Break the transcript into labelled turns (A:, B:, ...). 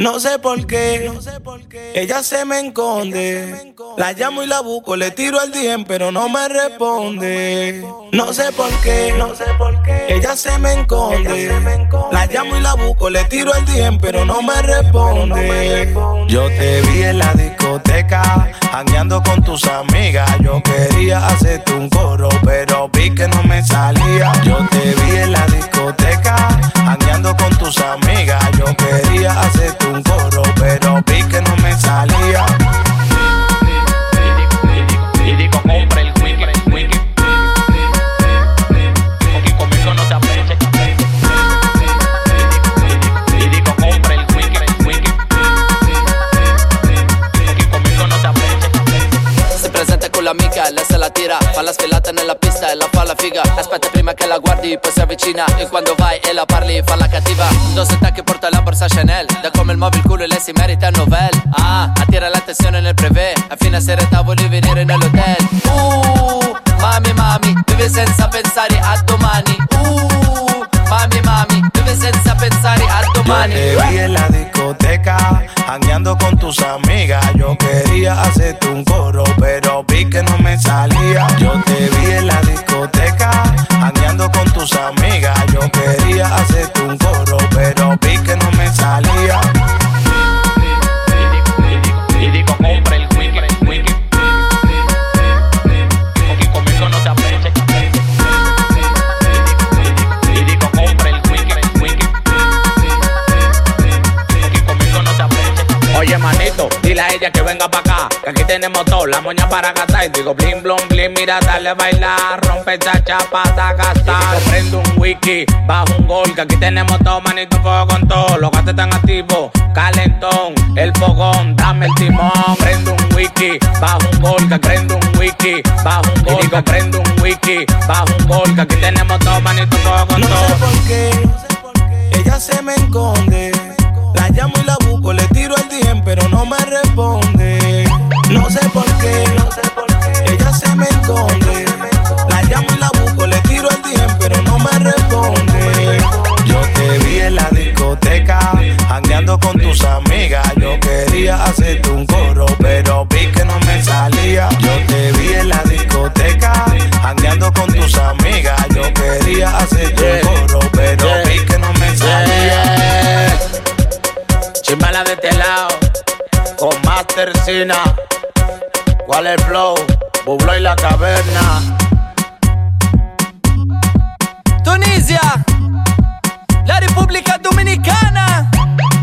A: No sé por qué, ella se me esconde. La llamo y la busco, le tiro el DM, pero no me responde. No sé por qué, ella se me esconde. La llamo y la busco, le tiro el DM, pero no me responde. Yo te vi en la discoteca, jangueando con tus amigas. Yo quería hacerte un coro, pero vi que no me salía. Yo te vi en la discoteca, jangueando con tus amigas. Yo quería hacerte un coro, pero vi que no me salía.
B: Y digo, compra el wiki. Porque conmigo no te aprecia. Y digo, compra el wiki. Porque conmigo no te aprecia.
C: Si presenta con l'amica, lei se la tira. Fa la sfilata nella pista e la fa la figa. Aspetta prima che la guardi, poi si avvicina. E quando vai e la parli, fa la cattiva. Indossa che porta la borsa Chanel. Da come il muove il culo e lei si merita il Nobel. Attira l'attenzione nel privé. A fine sera tavoli venire nell'hotel. Mami, vive senza pensare a domani. Mami, vive senza pensare a domani.
A: Yo te vi en la discoteca, jangueando con tus amigas. Yo quería hacerte un coro, pero vi que no me salía. Yo te vi en la discoteca, jangueando con tus amigas. Yo quería hacerte un coro, pero vi que no me salía.
B: Y digo, compra el wiki. Porque conmigo no te aprecia. Y digo, compra el wiki. Porque conmigo no te aprecia.
D: Oye, manito, dile a ella que venga pa' acá, que aquí tenemos todo, la moña para gastar. Y digo, bling, blum, bling, mira, dale a bailar, rompe esa chapata, gastar. Prendo un wiki, bajo un gol, que aquí tenemos todo, manito, fuego con todo. Los gatos están activos, calentón, el fogón, dame el timón. Prendo un wiki, bajo un gol, que prendo un wiki, bajo un gol. Y digo, prendo un wiki, bajo un gol, que aquí tenemos todo, manito, fuego con
A: No
D: todo.
A: sé por qué, ella se me esconde. La llamo y la busco, le tiro el DM, pero no me responde. No sé por qué, ella se me esconde. La llamo y la busco, le tiro el DM, pero no me responde. Yo te vi en la discoteca, jangueando con tus amigas. Yo quería hacerte un coro, pero vi que no me salía. Yo te vi en la discoteca, jangueando con tus amigas. Yo quería hacerte un coro, pero vi que no me salía.
D: Chimbala de este lado, con Master Cina. ¿Cuál es el flow? Bublo y la caverna.
C: Tunisia, la Repubblica Dominicana.